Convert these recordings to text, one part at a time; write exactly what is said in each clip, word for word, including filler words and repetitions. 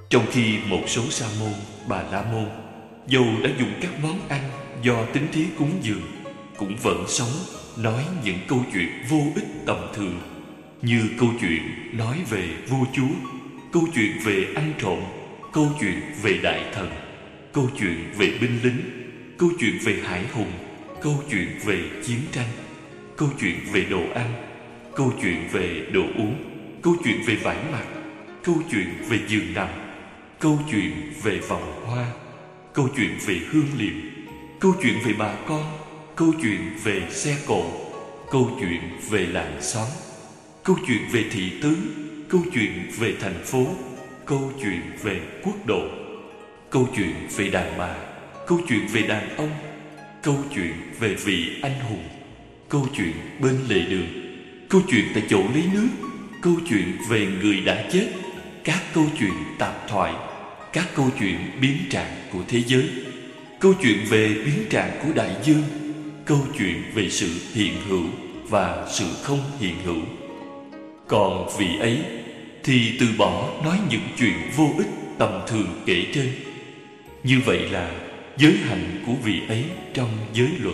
Trong khi một số sa môn, bà la môn, dầu đã dùng các món ăn do tín thí cúng dường, cũng vẫn sống nói những câu chuyện vô ích tầm thường, như câu chuyện nói về vua chúa, câu chuyện về ăn trộm, câu chuyện về đại thần, câu chuyện về binh lính, câu chuyện về hải hùng, câu chuyện về chiến tranh, câu chuyện về đồ ăn, câu chuyện về đồ uống, câu chuyện về vải mặc, câu chuyện về giường nằm, câu chuyện về vòng hoa, câu chuyện về hương liệu, câu chuyện về bà con, câu chuyện về xe cộ, câu chuyện về làng xóm, câu chuyện về thị tướng, câu chuyện về thành phố, câu chuyện về quốc độ, câu chuyện về đàn bà, câu chuyện về đàn ông, câu chuyện về vị anh hùng, câu chuyện bên lề đường, câu chuyện tại chỗ lấy nước, câu chuyện về người đã chết, các câu chuyện tạp thoại, các câu chuyện biến trạng của thế giới, câu chuyện về biến trạng của đại dương, câu chuyện về sự hiện hữu và sự không hiện hữu. Còn vị ấy thì từ bỏ nói những chuyện vô ích tầm thường kể trên. Như vậy là giới hạnh của vị ấy trong giới luật.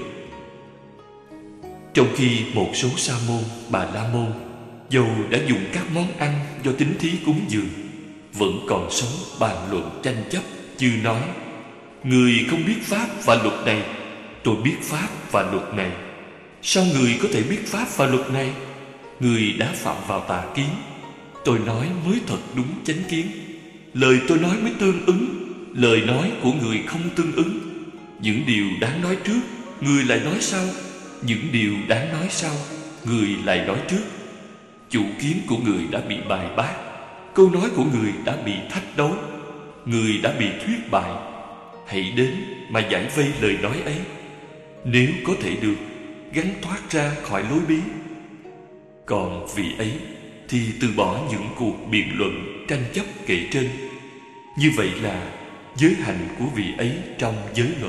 Trong khi một số sa môn, bà la môn, dầu đã dùng các món ăn do tín thí cúng dường, vẫn còn sống bàn luận tranh chấp, như nói: người không biết pháp và luật này, tôi biết pháp và luật này. Sao người có thể biết pháp và luật này? Người đã phạm vào tà kiến. Tôi nói mới thật đúng chánh kiến. Lời tôi nói mới tương ứng, lời nói của người không tương ứng. Những điều đáng nói trước, người lại nói sau. Những điều đáng nói sau, người lại nói trước. Chủ kiến của người đã bị bài bác, câu nói của người đã bị thách đấu, người đã bị thuyết bại. Hãy đến mà giải vây lời nói ấy. Nếu có thể được, gắn thoát ra khỏi lối bí. Còn vị ấy thì từ bỏ những cuộc biện luận tranh chấp kể trên. Như vậy là giới hạnh của vị ấy trong giới luật.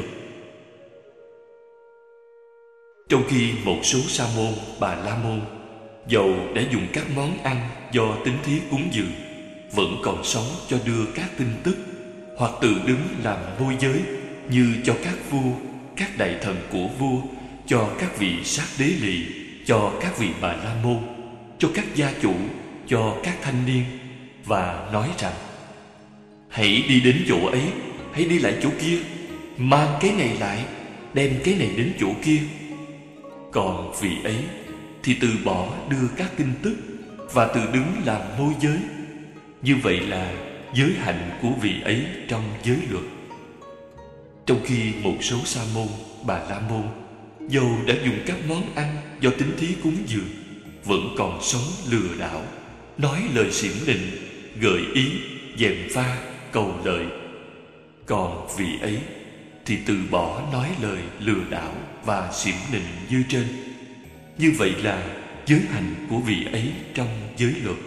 Trong khi một số sa môn, bà la môn, dầu đã dùng các món ăn do tín thí cúng dường, vẫn còn sống cho đưa các tin tức, hoặc tự đứng làm môi giới, như cho các vua, các đại thần của vua, cho các vị sát đế lỵ, cho các vị bà la môn, cho các gia chủ, cho các thanh niên, và nói rằng: hãy đi đến chỗ ấy, hãy đi lại chỗ kia, mang cái này lại, đem cái này đến chỗ kia. Còn vị ấy thì từ bỏ đưa các tin tức và tự đứng làm môi giới. Như vậy là giới hạnh của vị ấy trong giới luật. Trong khi một số sa môn, bà la môn, dầu đã dùng các món ăn do tín thí cúng dường, vẫn còn sống lừa đảo, nói lời xỉm nịnh, gợi ý, gièm pha, cầu lợi. Còn vị ấy thì từ bỏ nói lời lừa đảo và xỉm nịnh như trên. Như vậy là giới hạnh của vị ấy trong giới luật.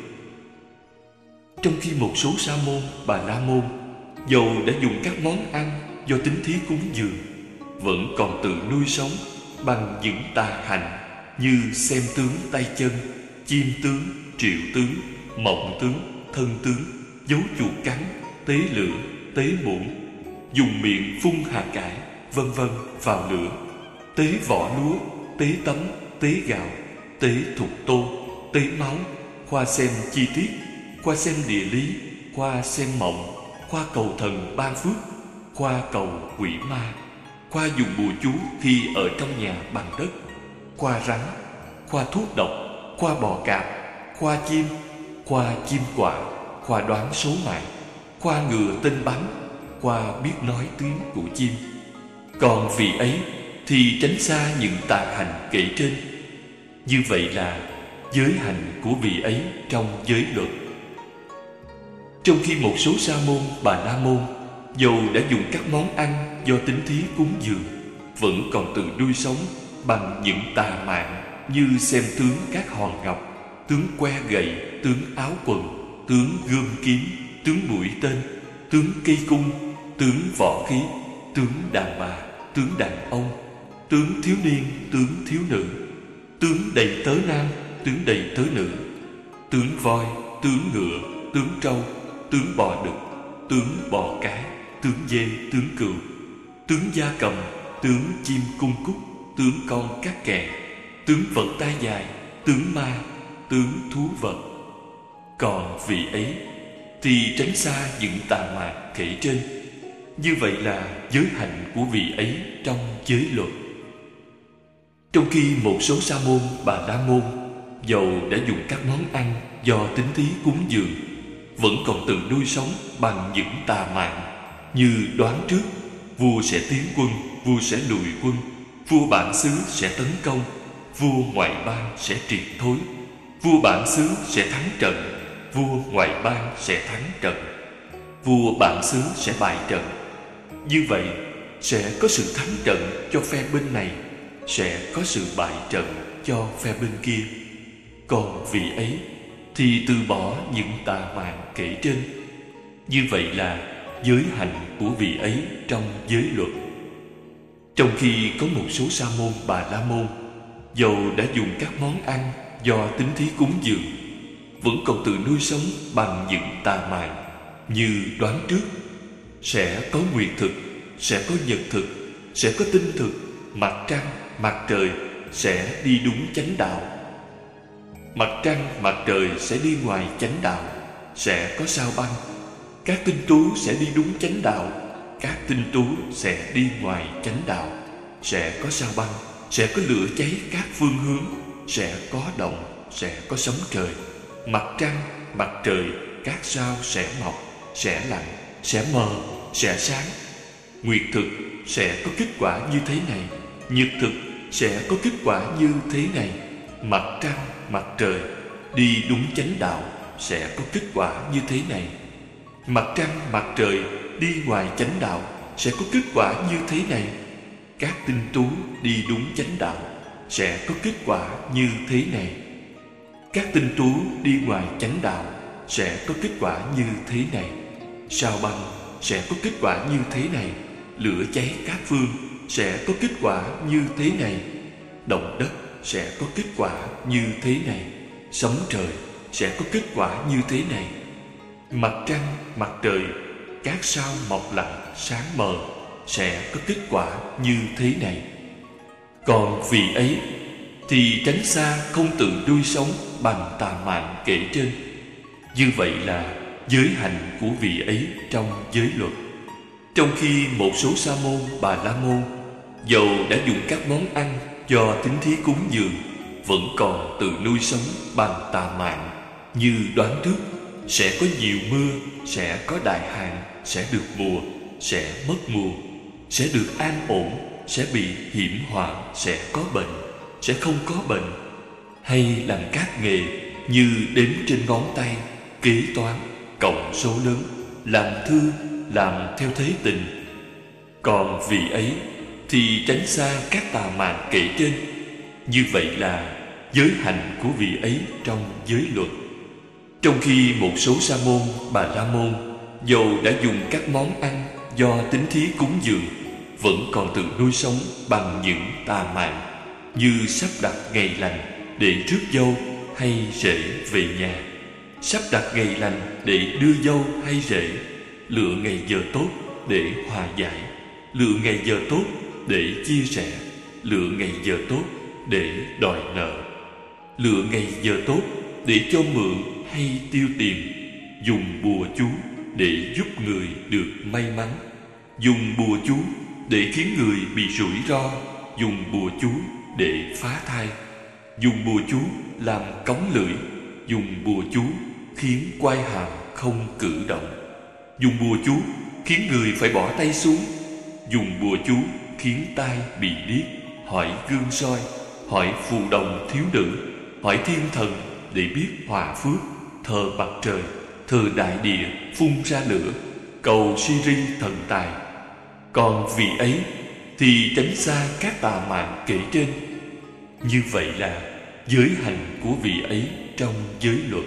Trong khi một số sa môn, bà la môn, dầu đã dùng các món ăn do tín thí cúng dường, vẫn còn tự nuôi sống bằng những tà hành như xem tướng tay chân, chiêm tướng, triệu tướng, mộng tướng, thân tướng, dấu chuột cắn, tế lửa, tế muỗng, dùng miệng phun hạt cải, vân vân vào lửa, tế vỏ lúa, tế tấm, tế gạo, tế thục tô, tế máu, khoa xem chi tiết, khoa xem địa lý, khoa xem mộng, khoa cầu thần ban phước, khoa cầu quỷ ma, khoa dùng bùa chú khi ở trong nhà bằng đất, khoa rắn, khoa thuốc độc, khoa bò cạp, khoa chim, khoa chim quạ, khoa đoán số mạng, khoa ngừa tên bắn, khoa biết nói tiếng của chim. Còn vị ấy thì tránh xa những tà hành kể trên. Như vậy là giới hạnh của vị ấy trong giới luật. Trong khi một số sa môn, bà la môn, dầu đã dùng các món ăn do tín thí cúng dường, vẫn còn tự nuôi sống bằng những tà mạng như xem tướng các hòn ngọc, tướng que gậy, tướng áo quần, tướng gươm kiếm, tướng mũi tên, tướng cây cung, tướng võ khí, tướng đàn bà, tướng đàn ông, tướng thiếu niên, tướng thiếu nữ, tướng đầy tớ nam, tướng đầy tớ nữ, tướng voi, tướng ngựa, tướng trâu, tướng bò đực, tướng bò cái, tướng dê, tướng cừu, tướng gia cầm, tướng chim cung cúc, tướng con cát kè, tướng vật tai dài, tướng ma, tướng thú vật. Còn vị ấy thì tránh xa những tà mạt kể trên. Như vậy là giới hạnh của vị ấy trong giới luật. Trong khi một số sa môn, bà la môn, dầu đã dùng các món ăn do tín thí cúng dường, vẫn còn tự nuôi sống bằng những tà mạng, như đoán trước vua sẽ tiến quân, vua sẽ lùi quân, vua bản xứ sẽ tấn công, vua ngoại bang sẽ triệt thối, vua bản xứ sẽ thắng trận, vua ngoại bang sẽ thắng trận, vua bản xứ sẽ bại trận. Như vậy sẽ có sự thắng trận cho phe bên này, sẽ có sự bại trận cho phe bên kia. Còn vị ấy thì từ bỏ những tà mạng kể trên. Như vậy là giới hạnh của vị ấy trong giới luật. Trong khi có một số sa môn, bà la môn, dầu đã dùng các món ăn do tín thí cúng dường, vẫn còn tự nuôi sống bằng những tà mạng, như đoán trước sẽ có nguyệt thực, sẽ có nhật thực, sẽ có tinh thực, mặt trăng, mặt trời sẽ đi đúng chánh đạo. Mặt trăng, mặt trời sẽ đi ngoài chánh đạo, sẽ có sao băng. Các tinh tú sẽ đi đúng chánh đạo, các tinh tú sẽ đi ngoài chánh đạo, sẽ có sao băng, sẽ có lửa cháy các phương hướng, sẽ có động, sẽ có sấm trời. Mặt trăng, mặt trời, các sao sẽ mọc, sẽ lặn, sẽ mờ, sẽ sáng. Nguyệt thực sẽ có kết quả như thế này, nhật thực sẽ có kết quả như thế này. Mặt trăng, mặt trời đi đúng chánh đạo sẽ có kết quả như thế này. Mặt trăng, mặt trời đi ngoài chánh đạo sẽ có kết quả như thế này. Các tinh tú đi đúng chánh đạo sẽ có kết quả như thế này. Các tinh tú đi ngoài chánh đạo sẽ có kết quả như thế này. Sao băng sẽ có kết quả như thế này. Lửa cháy các phương sẽ có kết quả như thế này. Động đất sẽ có kết quả như thế này. Sấm trời sẽ có kết quả như thế này. Mặt trăng, mặt trời, các sao mọc lặn, sáng mờ sẽ có kết quả như thế này. Còn vị ấy thì tránh xa không tự nuôi sống bằng tà mạng kể trên. Như vậy là giới hạnh của vị ấy trong giới luật. Trong khi một số sa môn, bà la môn, dầu đã dùng các món ăn do tín thí cúng dường, vẫn còn tự nuôi sống bằng tà mạng, như đoán trước sẽ có nhiều mưa, sẽ có đại hạn, sẽ được mùa, sẽ mất mùa, sẽ được an ổn, sẽ bị hiểm họa, sẽ có bệnh, sẽ không có bệnh. Hay làm các nghề như đếm trên ngón tay, kế toán, cộng số lớn, làm thư, làm theo thế tình. Còn vị ấy thì tránh xa các tà mạng kể trên. Như vậy là giới hạnh của vị ấy trong giới luật. Trong khi một số sa môn, bà la môn, dầu đã dùng các món ăn do tín thí cúng dường, vẫn còn tự nuôi sống bằng những tà mạng, như sắp đặt ngày lành để rước dâu hay rể về nhà, sắp đặt ngày lành để đưa dâu hay rể, lựa ngày giờ tốt để hòa giải, lựa ngày giờ tốt để chia sẻ, lựa ngày giờ tốt để đòi nợ, lựa ngày giờ tốt để cho mượn hay tiêu tiền, dùng bùa chú để giúp người được may mắn, dùng bùa chú để khiến người bị rủi ro, dùng bùa chú để phá thai, dùng bùa chú làm cống lưỡi, dùng bùa chú khiến quai hàm không cử động, dùng bùa chú khiến người phải bỏ tay xuống, dùng bùa chú khiến tai bị điếc, hỏi gương soi, hỏi phù đồng thiếu nữ, hỏi thiên thần để biết hòa phước, thờ mặt trời, thờ đại địa phun ra lửa, cầu Siri thần tài. Còn vị ấy thì tránh xa các tà mạng kể trên. Như vậy là giới hạnh của vị ấy trong giới luật.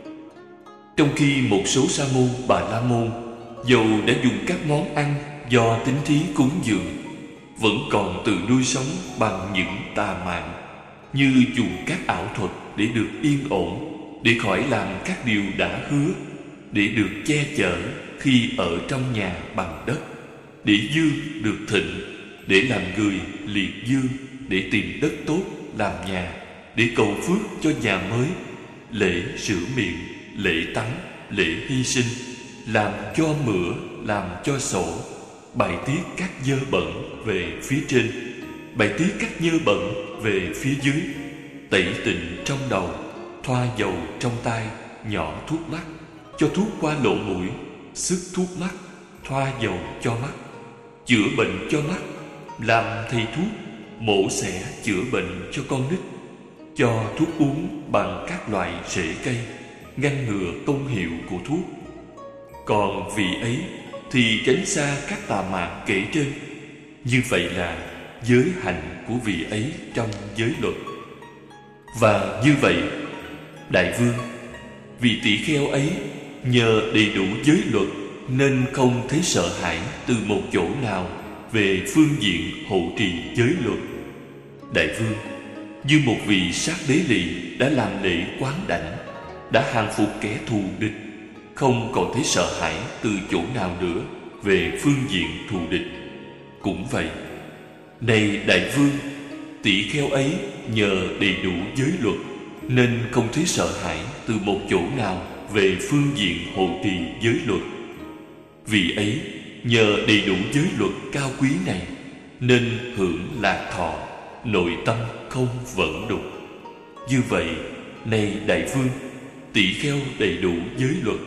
Trong khi một số sa môn, bà la môn, dầu đã dùng các món ăn do tín thí cúng dường, vẫn còn tự nuôi sống bằng những tà mạng, như dùng các ảo thuật để được yên ổn, để khỏi làm các điều đã hứa, để được che chở khi ở trong nhà bằng đất, để dương được thịnh, để làm người liệt dương, để tìm đất tốt làm nhà, để cầu phước cho nhà mới, lễ rửa miệng, lễ tắm, lễ hy sinh, làm cho mửa, làm cho sổ, bài tiết các dơ bẩn về phía trên, bài tiết các dơ bẩn về phía dưới, tẩy tịnh trong đầu, thoa dầu trong tai, nhỏ thuốc mắt, cho thuốc qua lỗ mũi, sức thuốc mắt, thoa dầu cho mắt, chữa bệnh cho mắt, làm thầy thuốc, mổ xẻ chữa bệnh cho con nít, cho thuốc uống bằng các loại rễ cây, ngăn ngừa công hiệu của thuốc. Còn vị ấy thì tránh xa các tà mạng kể trên. Như vậy là giới hạnh của vị ấy trong giới luật. Và như vậy, đại vương, vị tỷ kheo ấy nhờ đầy đủ giới luật nên không thấy sợ hãi từ một chỗ nào về phương diện hộ trì giới luật. Đại vương, như một vị sát đế lỵ đã làm lễ quán đảnh, đã hàng phục kẻ thù địch, không còn thấy sợ hãi từ chỗ nào nữa về phương diện thù địch. Cũng vậy, này đại vương, tỷ kheo ấy nhờ đầy đủ giới luật nên không thấy sợ hãi từ một chỗ nào về phương diện hộ trì giới luật. Vì ấy nhờ đầy đủ giới luật cao quý này nên hưởng lạc thọ, nội tâm không vận đục. Như vậy, này đại vương, tỷ kheo đầy đủ giới luật.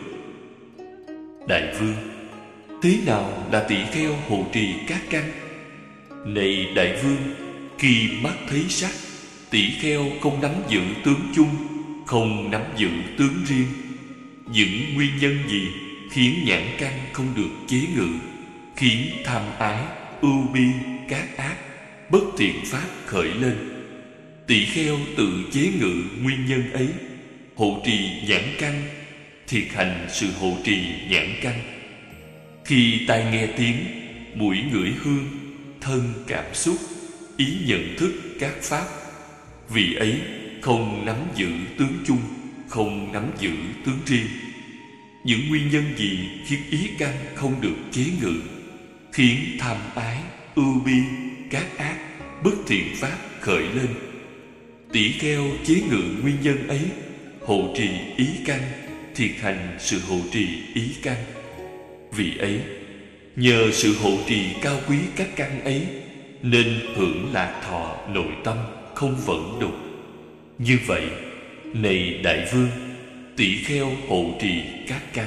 Đại vương, thế nào là tỷ kheo hộ trì các căn? Này đại vương, khi mắt thấy sắc, tỷ kheo không nắm giữ tướng chung, không nắm giữ tướng riêng. Những nguyên nhân gì khiến nhãn căn không được chế ngự, khiến tham ái, ưu bi, các ác, bất thiện pháp khởi lên? Tỷ kheo tự chế ngự nguyên nhân ấy, hộ trì nhãn căn, thiệt hành sự hộ trì nhãn căn. Khi tai nghe tiếng, mũi ngửi hương, thân cảm xúc, ý nhận thức các pháp, vì ấy không nắm giữ tướng chung, không nắm giữ tướng riêng. Những nguyên nhân gì khiến ý căn không được chế ngự, khiến tham ái, ưu bi, các ác, bất thiện pháp khởi lên? Tỷ kheo chế ngự nguyên nhân ấy, hộ trì ý căn, thiệt hành sự hộ trì ý căn. Vì ấy, nhờ sự hộ trì cao quý các căn ấy nên hưởng lạc thọ nội tâm không vận đục. Như vậy, này đại vương, tỷ kheo hộ trì các căn.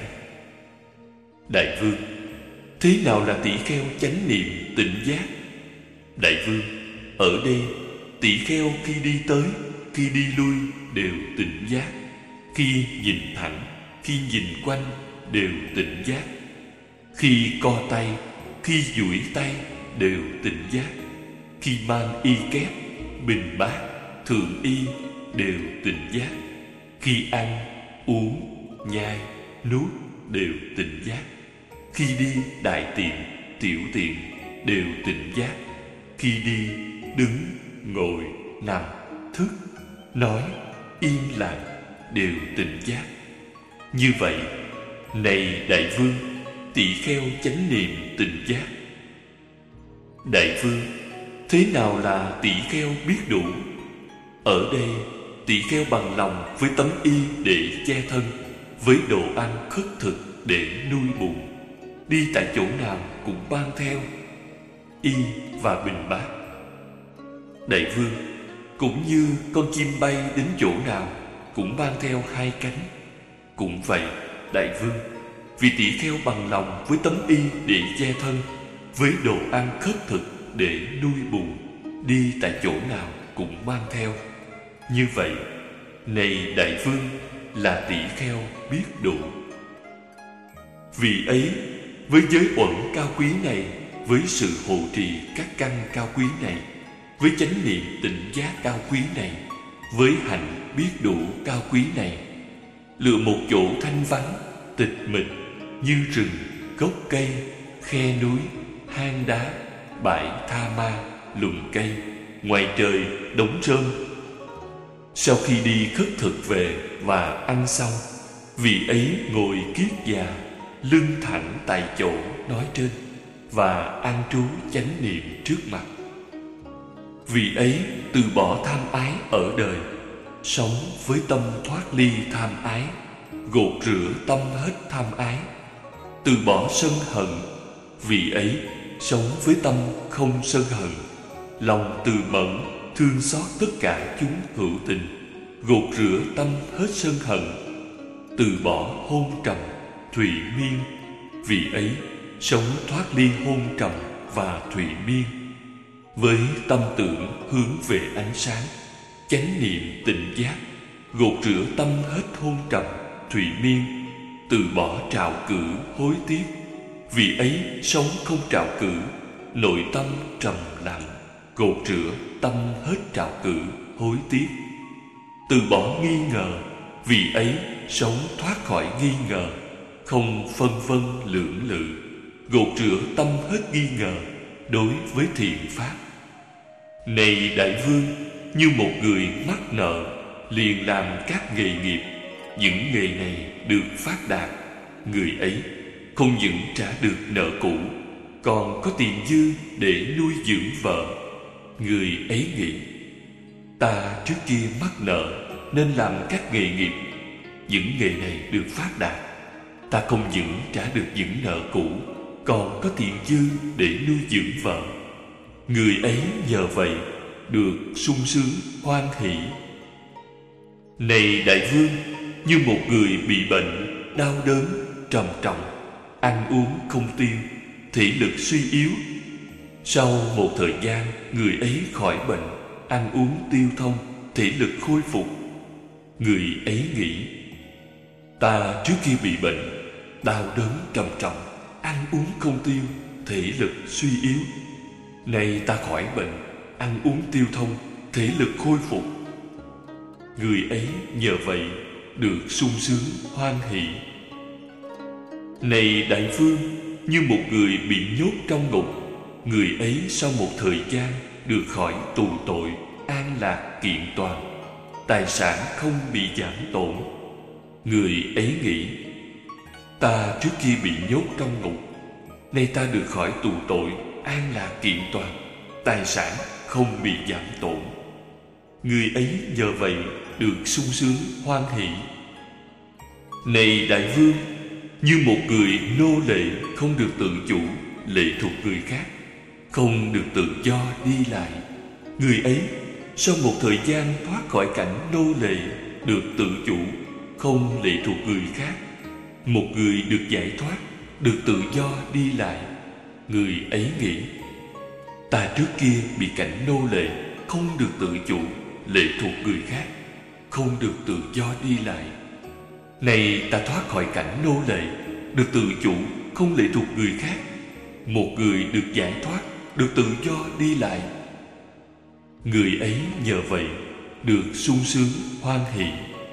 Đại vương, thế nào là tỷ kheo chánh niệm tỉnh giác? Đại vương, ở đây tỷ kheo khi đi tới, khi đi lui đều tỉnh giác, khi nhìn thẳng, khi nhìn quanh đều tỉnh giác, khi co tay, khi duỗi tay đều tỉnh giác, khi mang y kép, bình bát, thượng y đều tỉnh giác, khi ăn, uống, nhai, nuốt đều tỉnh giác, khi đi đại tiện, tiểu tiện đều tỉnh giác, khi đi, đứng, ngồi, nằm, thức, nói, im lặng đều tỉnh giác. Như vậy, này đại vương, tỷ kheo chánh niệm tỉnh giác. Đại vương, thế nào là tỷ kheo biết đủ? Ở đây, tỷ kheo bằng lòng với tấm y để che thân, với đồ ăn khất thực để nuôi bụng, đi tại chỗ nào cũng mang theo y và bình bát. Đại vương, cũng như con chim bay đến chỗ nào cũng mang theo hai cánh. Cũng vậy, đại vương, vì tỷ kheo bằng lòng với tấm y để che thân, với đồ ăn khất thực để nuôi bụng, đi tại chỗ nào cũng mang theo. Như vậy, này đại vương, là tỷ kheo biết đủ. Vì ấy, với giới uẩn cao quý này, với sự hộ trì các căn cao quý này, với chánh niệm tỉnh giác cao quý này, với hạnh biết đủ cao quý này, lựa một chỗ thanh vắng, tịch mịch, như rừng, gốc cây, khe núi, hang đá, bãi tha ma, lùm cây, ngoài trời đống rơm. Sau khi đi khất thực về và ăn xong, Vị ấy ngồi kiết già, lưng thẳng tại chỗ nói trên, và an trú chánh niệm trước mặt. Vị ấy từ bỏ tham ái ở đời, sống với tâm thoát ly tham ái, gột rửa tâm hết tham ái. Từ bỏ sân hận, vị ấy sống với tâm không sân hận, lòng từ mẫn, thương xót tất cả chúng hữu tình, gột rửa tâm hết sân hận. Từ bỏ hôn trầm, thụy miên, vị ấy sống thoát ly hôn trầm và thụy miên, với tâm tưởng hướng về ánh sáng, chánh niệm tỉnh giác, gột rửa tâm hết hôn trầm, thụy miên. Từ bỏ trạo cử hối tiếc, vị ấy sống không trạo cử, nội tâm trầm lặng, gột rửa tâm hết trạo cử hối tiếc. Từ bỏ nghi ngờ, vị ấy sống thoát khỏi nghi ngờ, không phân vân lưỡng lự, gột rửa tâm hết nghi ngờ đối với thiện pháp. Này đại vương, như một người mắc nợ, liền làm các nghề nghiệp, những nghề này được phát đạt, người ấy không những trả được nợ cũ, còn có tiền dư để nuôi dưỡng vợ. Người ấy nghĩ, ta trước kia mắc nợ nên làm các nghề nghiệp, những nghề này được phát đạt, ta không những trả được những nợ cũ, còn có tiền dư để nuôi dưỡng vợ. Người ấy nhờ vậy được sung sướng hoan hỷ. Này đại vương, như một người bị bệnh, đau đớn, trầm trọng, ăn uống không tiêu, thể lực suy yếu. Sau một thời gian, người ấy khỏi bệnh, ăn uống tiêu thông, thể lực khôi phục. Người ấy nghĩ, ta trước khi bị bệnh, đau đớn trầm trọng, ăn uống không tiêu, thể lực suy yếu. Nay ta khỏi bệnh, ăn uống tiêu thông, thể lực khôi phục. Người ấy nhờ vậy được sung sướng hoan hỷ. Này đại vương, như một người bị nhốt trong ngục, người ấy sau một thời gian được khỏi tù tội, an lạc kiện toàn, tài sản không bị giảm tổn. Người ấy nghĩ, ta trước khi bị nhốt trong ngục, nay ta được khỏi tù tội, an lạc kiện toàn, tài sản không bị giảm tổn. Người ấy nhờ vậy được sung sướng hoan hỷ. Này đại vương, như một người nô lệ không được tự chủ, lệ thuộc người khác, không được tự do đi lại, người ấy sau một thời gian thoát khỏi cảnh nô lệ, được tự chủ, không lệ thuộc người khác, một người được giải thoát, được tự do đi lại. Người ấy nghĩ, ta trước kia bị cảnh nô lệ, không được tự chủ, lệ thuộc người khác, không được tự do đi lại. Này ta thoát khỏi cảnh nô lệ, được tự chủ, không lệ thuộc người khác, một người được giải thoát, được tự do đi lại. Người ấy nhờ vậy được sung sướng hoan hỷ.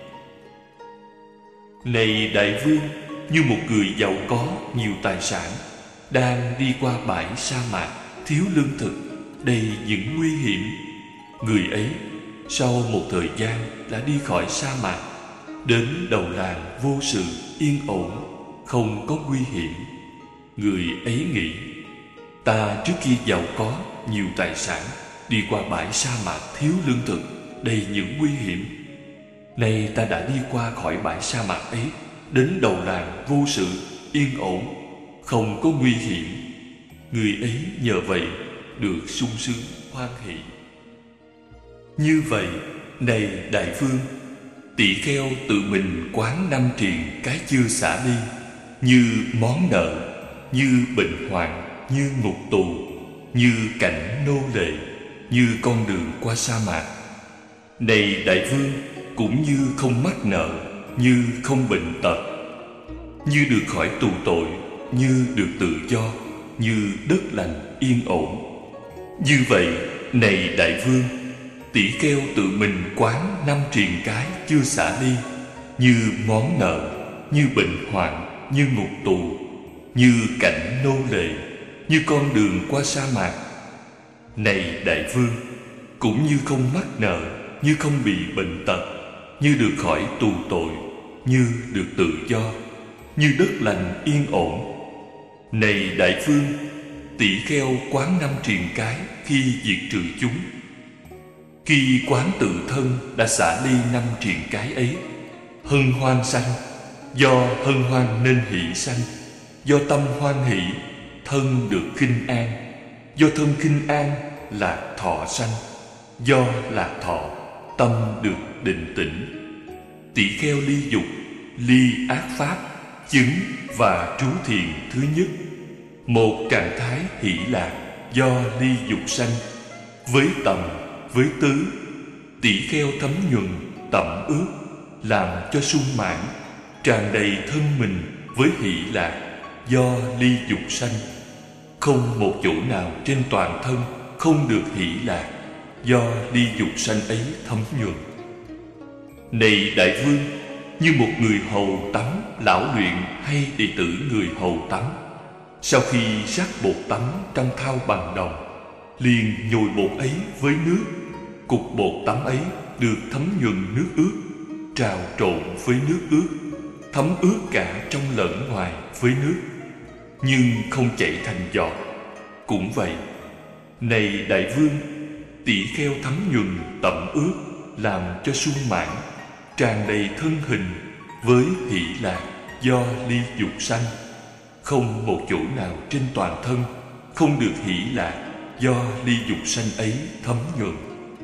Này đại vương, như một người giàu có nhiều tài sản, đang đi qua bãi sa mạc, thiếu lương thực, đầy những nguy hiểm. Người ấy sau một thời gian đã đi khỏi sa mạc, đến đầu làng vô sự, yên ổn, không có nguy hiểm. Người ấy nghĩ, ta trước khi giàu có nhiều tài sản, đi qua bãi sa mạc thiếu lương thực, đầy những nguy hiểm. Nay ta đã đi qua khỏi bãi sa mạc ấy, đến đầu làng vô sự, yên ổn, không có nguy hiểm. Người ấy nhờ vậy được sung sướng hoan hỷ. Như vậy, này đại vương, tỷ kheo tự mình quán năm triền cái chưa xả ly, như món nợ, như bệnh hoạn, như ngục tù, như cảnh nô lệ, như con đường qua sa mạc. Này đại vương, cũng như không mắc nợ, như không bệnh tật, như được khỏi tù tội, như được tự do, như đất lành yên ổn. Như vậy, này đại vương, tỷ kheo tự mình quán năm triền cái chưa xả ly, như món nợ, như bệnh hoạn, như ngục tù, như cảnh nô lệ, như con đường qua sa mạc. Này đại vương, cũng như không mắc nợ, như không bị bệnh tật, như được khỏi tù tội, như được tự do, như đất lành yên ổn. Này đại vương, tỷ kheo quán năm triền cái khi diệt trừ chúng. Khi quán tự thân đã xả ly năm triền cái ấy, hân hoan sanh, do hân hoan nên hỷ sanh, do tâm hoan hỷ thân được khinh an, do thân khinh an lạc thọ sanh, do lạc thọ tâm được định tĩnh. Tỷ kheo ly dục, ly ác pháp, chứng và trú thiền thứ nhất, một trạng thái hỷ lạc do ly dục sanh. Với tầm, với tứ, tỷ kheo thấm nhuần tẩm ướt, làm cho sung mãn, tràn đầy thân mình với hỷ lạc do ly dục sanh. Không một chỗ nào trên toàn thân không được hỷ lạc do ly dục sanh ấy thấm nhuần. Này đại vương, như một người hầu tắm lão luyện hay đệ tử người hầu tắm, sau khi rắc bột tắm trong thau bằng đồng, liền nhồi bột ấy với nước. Cục bột tắm ấy được thấm nhuần nước ướt, trào trộn với nước ướt, thấm ướt cả trong lẫn ngoài với nước, nhưng không chảy thành giọt. Cũng vậy, này đại vương, tỷ kheo thấm nhuần tẩm ướt, làm cho sung mãn, tràn đầy thân hình với hỷ lạc do ly dục sanh. Không một chỗ nào trên toàn thân không được hỷ lạc do ly dục sanh ấy thấm nhuần.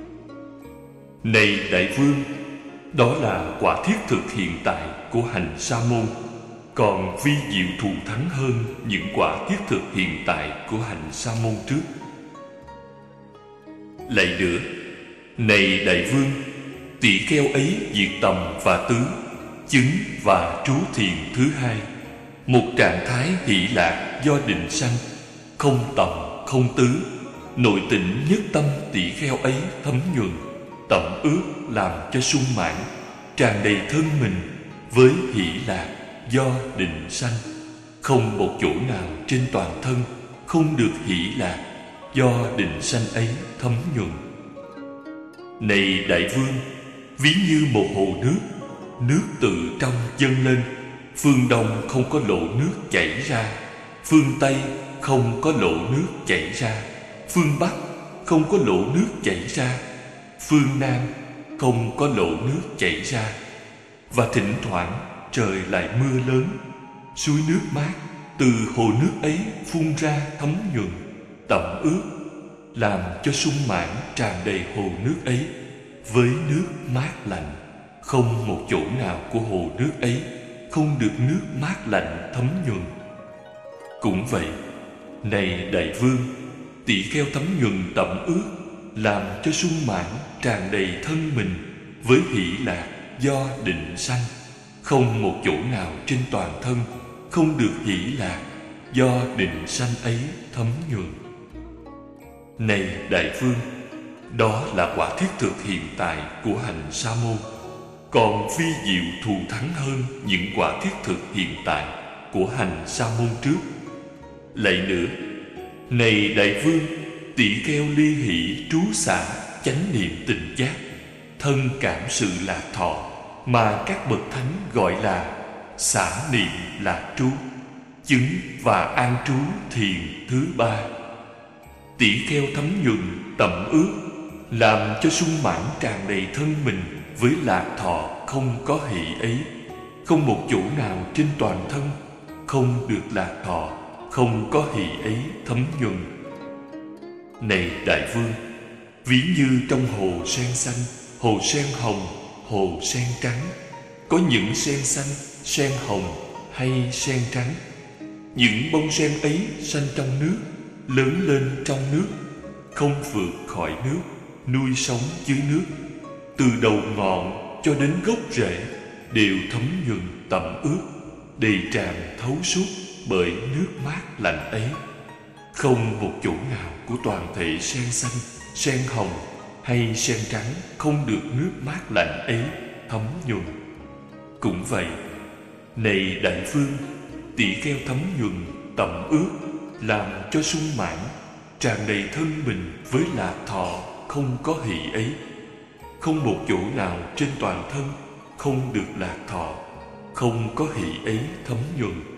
Này đại vương, đó là quả thiết thực hiện tại của hành sa môn, còn vi diệu thù thắng hơn những quả thiết thực hiện tại của hành sa môn trước. Lại nữa, này đại vương, tỷ kheo ấy diệt tầm và tứ, chứng và trú thiền thứ hai, một trạng thái hỷ lạc do định sanh. Không tầm, không tứ, nội tịnh nhất tâm tỷ kheo ấy thấm nhuần, tẩm ướt làm cho sung mãn, tràn đầy thân mình với hỷ lạc do định sanh. Không một chỗ nào trên toàn thân không được hỷ lạc do định sanh ấy thấm nhuần. Này đại vương, ví như một hồ nước, nước từ trong dâng lên, phương đông không có lộ nước chảy ra, phương tây không có lộ nước chảy ra, phương bắc không có lộ nước chảy ra, phương nam không có lộ nước chảy ra. Và thỉnh thoảng trời lại mưa lớn, suối nước mát từ hồ nước ấy phun ra thấm nhuần, tẩm ướt, làm cho sung mãn tràn đầy hồ nước ấy với nước mát lạnh. Không một chỗ nào của hồ nước ấy không được nước mát lạnh thấm nhuần. Cũng vậy, này đại vương, tỷ kheo thấm nhuần tẩm ướt, làm cho sung mãn tràn đầy thân mình với hỷ lạc do định sanh. Không một chỗ nào trên toàn thân không được hỷ lạc do định sanh ấy thấm nhuần. Này đại vương, đó là quả thiết thực hiện tại của hành sa môn, còn vi diệu thù thắng hơn những quả thiết thực hiện tại của hành sa môn trước. Lại nữa, này đại vương, tỷ kheo ly hỷ trú xả chánh niệm tỉnh giác, thân cảm sự lạc thọ mà các bậc thánh gọi là xả niệm lạc trú, chứng và an trú thiền thứ ba. Tỷ kheo thấm nhuần tẩm ướt, làm cho sung mãn tràn đầy thân mình với lạc thọ không có hỷ ấy. Không một chỗ nào trên toàn thân không được lạc thọ không có hỷ ấy thấm nhuần. Này đại vương, ví như trong hồ sen xanh, hồ sen hồng, hồ sen trắng, có những sen xanh, sen hồng hay sen trắng. Những bông sen ấy xanh trong nước, lớn lên trong nước, không vượt khỏi nước, nuôi sống dưới nước. Từ đầu ngọn cho đến gốc rễ đều thấm nhuần tẩm ướt, đầy tràn thấu suốt bởi nước mát lạnh ấy. Không một chỗ nào của toàn thể sen xanh, sen hồng hay sen trắng không được nước mát lạnh ấy thấm nhuần. Cũng vậy, này đại vương, tỷ kheo thấm nhuần tẩm ướt, làm cho sung mãn tràn đầy thân mình với lạc thọ không có hỷ ấy. Không một chỗ nào trên toàn thân không được lạc thọ không có hỷ ấy thấm nhuần.